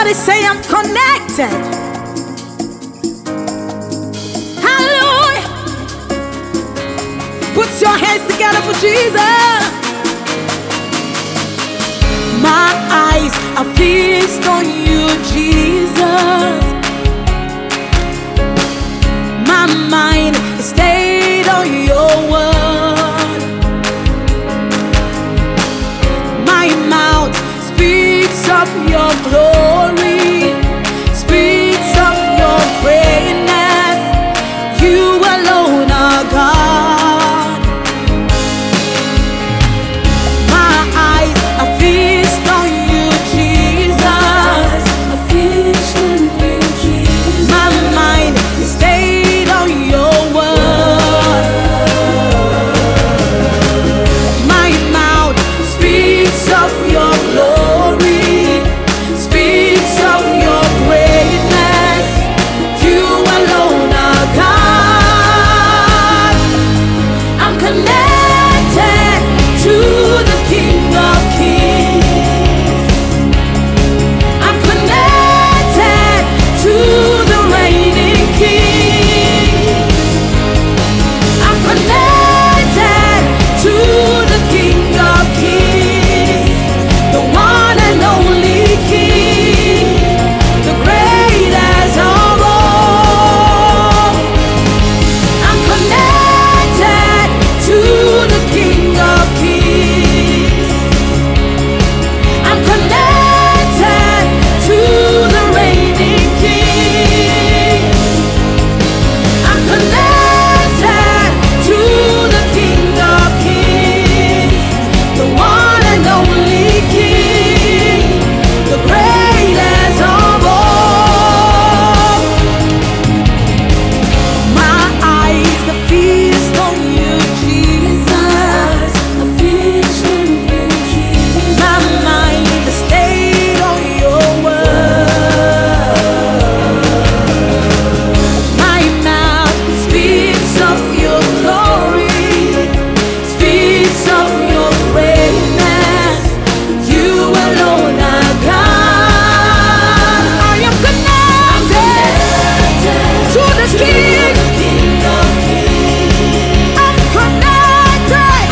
Somebody say I'm connected. Hallelujah. Put your hands together for Jesus. My eyes are fixed on you, Jesus. My mind is stayed on your word. My mouth speaks of your glory, speaks of your greatness. You alone are God. My eyes are fixed on you, Jesus. My mind is stayed on your word. My mouth speaks of your glory, speaks of your greatness. You alone are God. I'm connected to the King of Kings. I'm connected to the reigning King. I'm connected to the King of Kings, the one and only King, the greatest of all. I'm connected to the King of Kings. I'm connected to the reigning King. I'm connected to the King of Kings, the one and only King, the greatest of all. My eyes are fixed on you, Jesus. My mind is stayed on your word. My mouth speaks of your glory, speaks of your greatness. You alone are God. I am connected to the King. I'm connected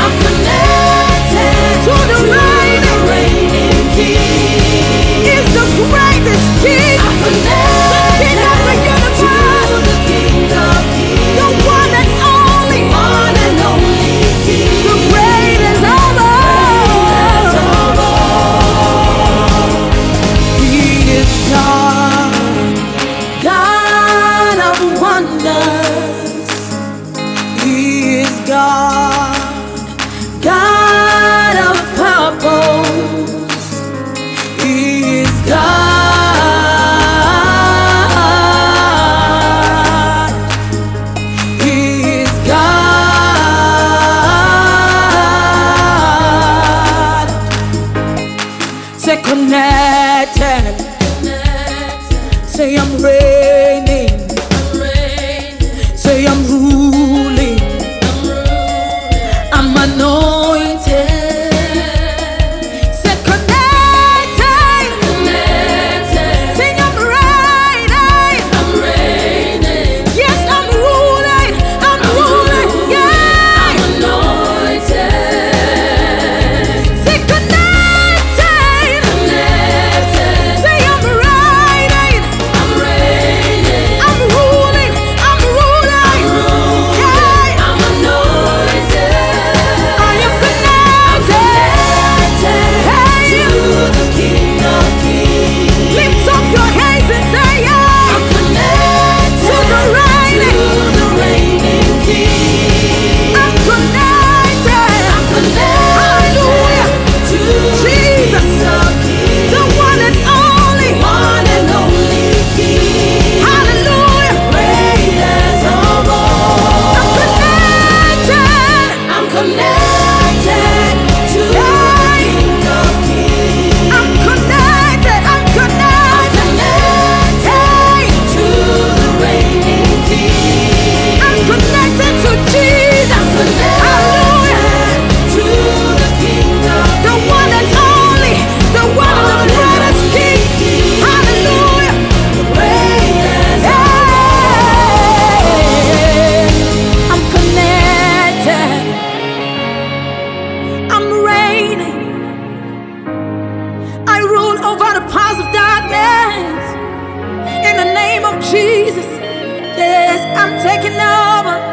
to the reigning King. He's the greatest King, the King of the universe, the one and only King, the greatest of all. He is God, God of wonders. He is God, God of purpose. He is God. He is God. Say connected. Say I'm reigning. Say I'm ruling. I'm anointed. Say connected. Say I'm reigning. Yes, I'm ruling. Yeah. Say connected. Say I'm reigning. I rule over the powers of darkness. In the name of Jesus, yes, I'm taking over.